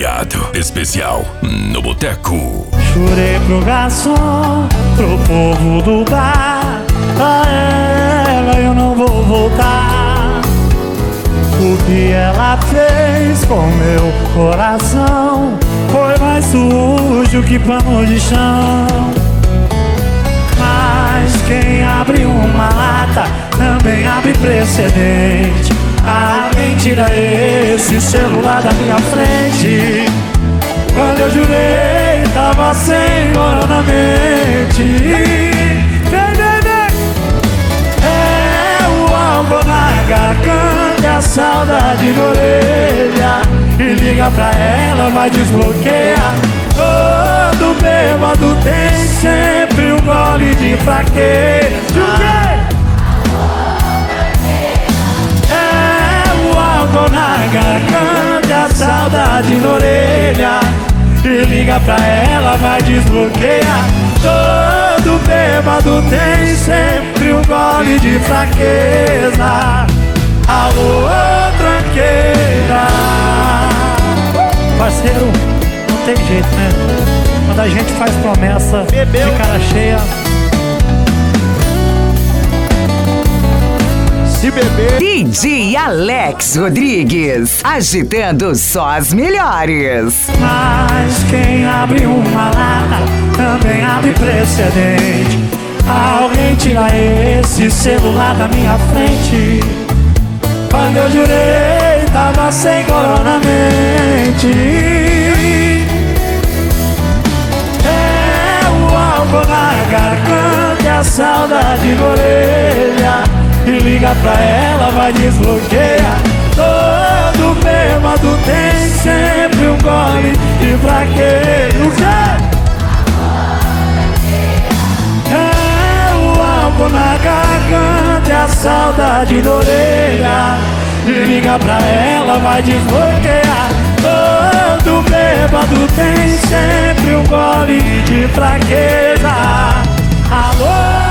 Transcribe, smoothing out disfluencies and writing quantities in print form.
Feriado especial no Boteco. Jurei pro garçom, pro povo do bar, a ela eu não vou voltar. O que ela fez com meu coração foi mais sujo que pano de chão. Mas quem abre uma lata também abre precedente. Alguém tira esse celular da minha frente. Quando eu jurei, tava sem hora na mente. É o álcool na garganta e a saudade na orelha. E liga pra ela, vai desbloquear. Todo bêbado tem sempre um gole de fraqueza. Na garganta, a saudade na orelha. E liga pra ela, vai desbloquear. Todo bêbado tem sempre um gole de fraqueza. Alô, tranqueira. Parceiro, não tem jeito, né? Quando a gente faz promessa de cara cheia, DJ Alex Rodrigues, agitando só as melhores. Mas quem abre uma lata também abre precedente. Alguém tira esse celular da minha frente. Quando eu jurei, tava sem corona na mente. É o álcool na garganta e a saudade na orelha. E liga pra ela, vai desbloquear. Todo bêbado tem sempre um gole de fraqueza. É o álcool na garganta e a saudade na orelha. E liga pra ela, vai desbloquear. Todo bêbado tem sempre um gole de fraqueza. Alô?